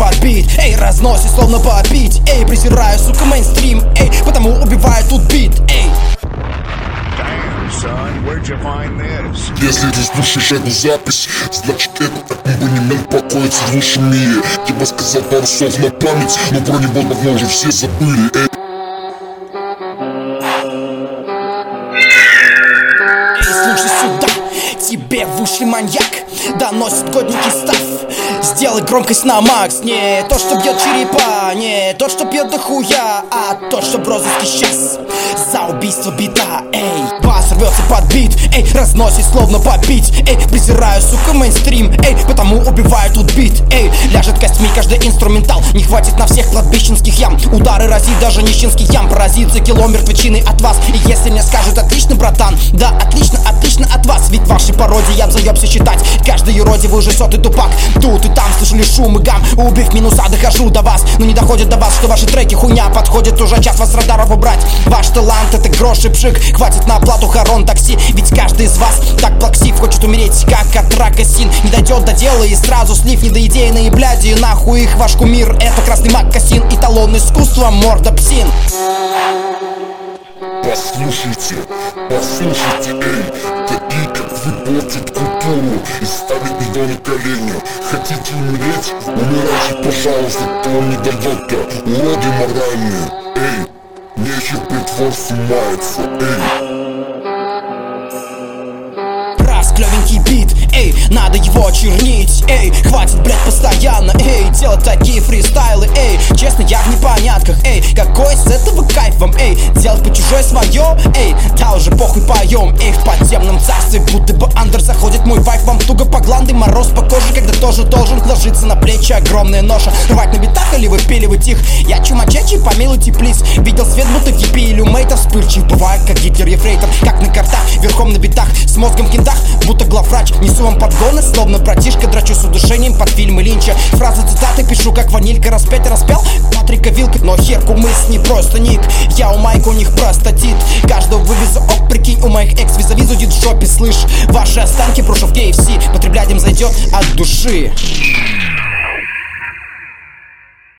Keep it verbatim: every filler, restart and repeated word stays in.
под бит. Эй, разносит словно попить. Эй, презираю, сука, мейнстрим. Эй, потому убиваю тут бит. Эй. Если ты слушаешь эту запись, значит этот абонемент покоится в лучшем мире. Я бы сказал пару слов на память, но про него давно уже все забыли. Эй. Эй, слушай сюда, тебе в уши маньяк доносит годненький став. Сделай громкость на макс. Не то, что бьет черепа, не то, что бьет дохуя, а то, что в розыске сейчас за убийство бита. Эй, бас рвется под бит. Эй, разносит словно попить. Эй, презираю, сука, мейнстрим. Эй, потому убиваю тут бит. Эй, ляжет костьми каждый инструментал. Не хватит на всех кладбищенских ям. Удары разит даже нищенский ям. Поразит за кило мертвечины от вас. И если мне скажут: отлично, братан, да, отлично, отлично от вас. Ведь ваши пародии я заебся считать. Каждый юродивый уже сотый тупак. Тут и там слышали шум и гам. Убив минуса, дохожу до вас. Но не доходит до вас, что ваши треки хуйня. Подходит уже час вас с радаров убрать. Ваш талант — это грош и пшик. Хватит на оплату хорон такси. Ведь каждый из вас так плаксив, хочет умереть, как от рака син. Не дойдет до дела и сразу слив. Не до идейные бляди, нахуй их ваш кумир. Это красный маккасин, эталон искусства, морда псин. Послушайте, послушайте, эй, такие как вы портят культуру и ставят ее на колени. Хотите умереть? Умирайте, пожалуйста, кто вам не дает-то, уроды моральные. Эй, нехер притворству мается, эй. Клевенький бит, эй, надо его очернить. Эй, хватит, блять, постоянно, эй, делать такие фристайлы. Эй, честно, я в непонятках. Эй, какой с этого кайф вам? Эй, делать по чужой свое. Эй, да уже похуй, поем. Эй, в подземном царстве будто бы андер заходит мой вайф. Вам туго по гланды, мороз по коже, когда тоже должен ложиться на плечи огромная ноша. Рвать на битах или выпиливать их? Я чумачачий, помилуйте, плиз. Видел свет, будто в епи или у мейтов. Вспыльчив бывает, как Гитлер-ефрейтор. Как на картах, верхом на битах, с мозгом в кентах, будто главврач. Несу вам подгоны, словно братишка. Драчу с удушением под фильмы Линча. Фразы, цитаты пишу, как ванилька. Распять распял Патрика Вилка. Но херку мысль не просто ник. Я у Майка, у них простатит. Каждого вывезу, ок, прикинь. У моих экс визави зудит в жопе, слышь. Ваши останки брошу в кей эф си. Потреблять им зайдет от души.